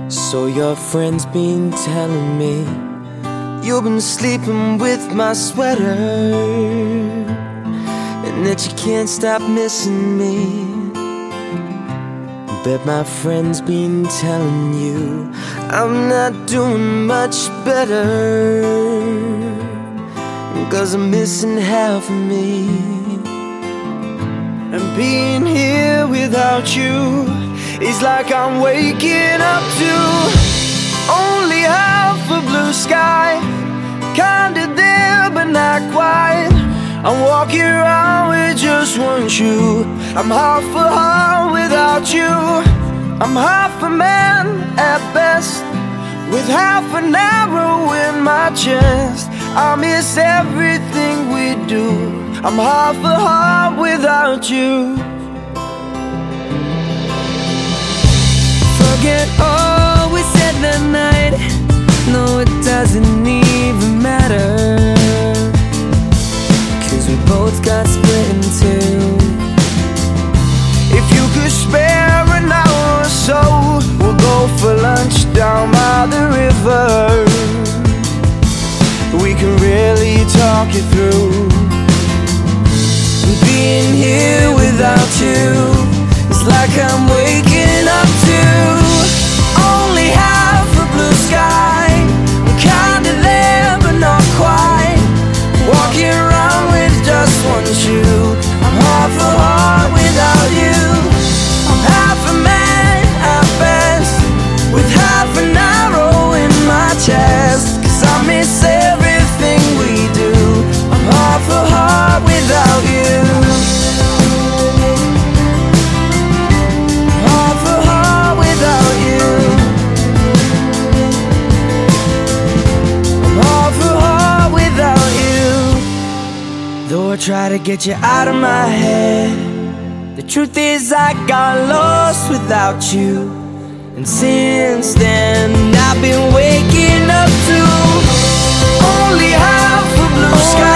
So your friend's been telling me you've been sleeping with my sweater, and that you can't stop missing me. Bet my friend's been telling you I'm not doing much better, 'cause I'm missing half of me. And being here without you is like I'm waking up to only half a blue sky. Kinda there but not quite. I'm walking around with just one shoe. I'm half a heart without you. I'm half a man at best, with half an arrow in my chest. I miss everything we do. I'm half a heart without you. Forget all we said that night. No, it doesn't even matter, 'cause we both got split in two. If you could spare an hour or so, we'll go for lunch down by the river. We can really talk it through. Being here without you is like I'm waking up to only half a blue sky. I'm kinda there but not quite. Walking around with just one shoe. I'm half a heart without you. I'm half a man at best, with half an arrow in my chest. 'Cause I miss everything we do. I'm half a heart without you. Half a heart without you. I'm half a heart without you. Though I try to get you out of my head, the truth is I got lost without you. And since then I've been waking up to only half a blue sky.